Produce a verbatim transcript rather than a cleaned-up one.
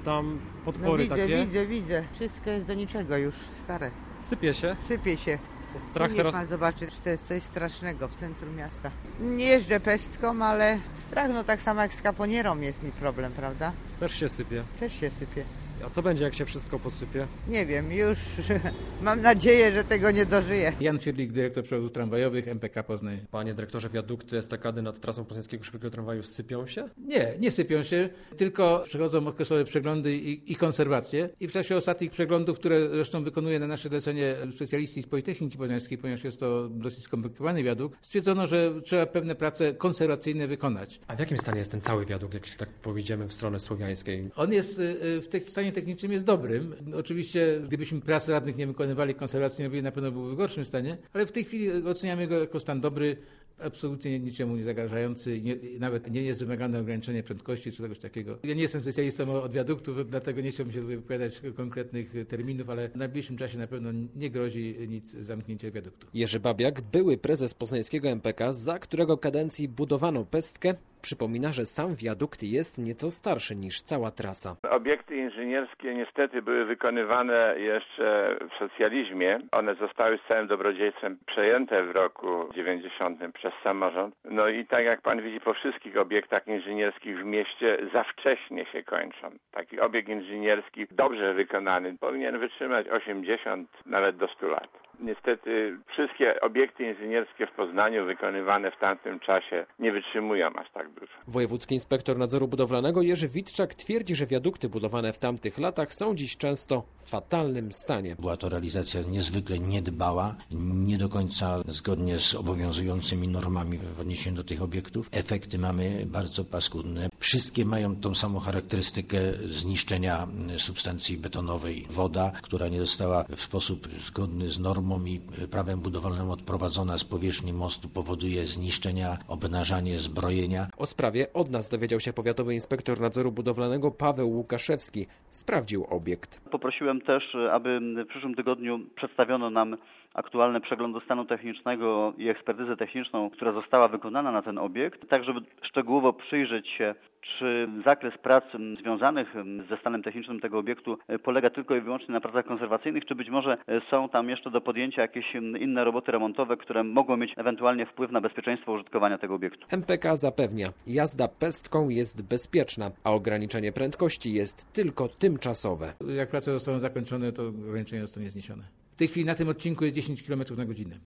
tam podpory No widzę, takie. widzę, widzę. Wszystko jest do niczego już, stare. Sypie się. Sypie się. Strach Niech teraz. pan zobaczy, czy to jest coś strasznego w centrum miasta. Nie jeżdżę pestką, ale strach, no tak samo jak z kaponierą jest mi problem, prawda? Też się sypie. Też się sypie. A co będzie, jak się wszystko posypie? Nie wiem, już mam nadzieję, że tego nie dożyję. Jan Firlik, dyrektor przewozów tramwajowych M P K Poznań. Panie dyrektorze, wiadukty, estakady nad trasą poznańskiego szybkiego tramwaju sypią się? Nie, nie sypią się, tylko przechodzą okresowe przeglądy i, i konserwacje. I w czasie ostatnich przeglądów, które zresztą wykonuje na nasze zlecenie specjaliści z Politechniki Poznańskiej, ponieważ jest to dosyć skomplikowany wiadukt, stwierdzono, że trzeba pewne prace konserwacyjne wykonać. A w jakim stanie jest ten cały wiadukt, jak się tak powiedziemy w stronę słowiańskiej? On jest y, w tej stanie technicznym jest dobrym. Oczywiście, gdybyśmy prac radnych nie wykonywali, konserwacji nie robili, na pewno byłby w gorszym stanie, ale w tej chwili oceniamy go jako stan dobry, absolutnie niczemu nie zagrażający i nie, nawet nie jest wymagane ograniczenie prędkości czy czegoś takiego. Ja nie jestem specjalistą od wiaduktów, dlatego nie chciałbym się tutaj wypowiadać konkretnych terminów, ale w najbliższym czasie na pewno nie grozi nic zamknięcie wiaduktu. Jerzy Babiak, były prezes poznańskiego M P K, za którego kadencji budowano pestkę, przypomina, że sam wiadukt jest nieco starszy niż cała trasa. Obiekty inżynierskie niestety były wykonywane jeszcze w socjalizmie. One zostały z całym dobrodziejstwem przejęte w roku dziewięćdziesiątym przez samorząd. No i tak jak pan widzi, po wszystkich obiektach inżynierskich w mieście za wcześnie się kończą. Taki obiekt inżynierski dobrze wykonany powinien wytrzymać osiemdziesiąt, nawet do stu lat. Niestety wszystkie obiekty inżynierskie w Poznaniu wykonywane w tamtym czasie nie wytrzymują aż tak dużo. Wojewódzki inspektor nadzoru budowlanego Jerzy Witczak twierdzi, że wiadukty budowane w tamtych latach są dziś często w fatalnym stanie. Była to realizacja niezwykle niedbała, nie do końca zgodnie z obowiązującymi normami w odniesieniu do tych obiektów. Efekty mamy bardzo paskudne. Wszystkie mają tą samą charakterystykę zniszczenia substancji betonowej. Woda, która nie została w sposób zgodny z normą i prawem budowlanym odprowadzona z powierzchni mostu, powoduje zniszczenia, obnażanie zbrojenia. O sprawie od nas dowiedział się powiatowy inspektor nadzoru budowlanego Paweł Łukaszewski. Sprawdził obiekt. Poprosiłem też, aby w przyszłym tygodniu przedstawiono nam aktualny przegląd stanu technicznego i ekspertyzę techniczną, która została wykonana na ten obiekt, tak żeby szczegółowo przyjrzeć się, czy zakres prac związanych ze stanem technicznym tego obiektu polega tylko i wyłącznie na pracach konserwacyjnych, czy być może są tam jeszcze do podjęcia jakieś inne roboty remontowe, które mogą mieć ewentualnie wpływ na bezpieczeństwo użytkowania tego obiektu. M P K zapewnia, jazda pestką jest bezpieczna, a ograniczenie prędkości jest tylko tymczasowe. Jak prace zostaną zakończone, to ograniczenie zostanie zniesione. W tej chwili na tym odcinku jest dziesięć kilometrów na godzinę.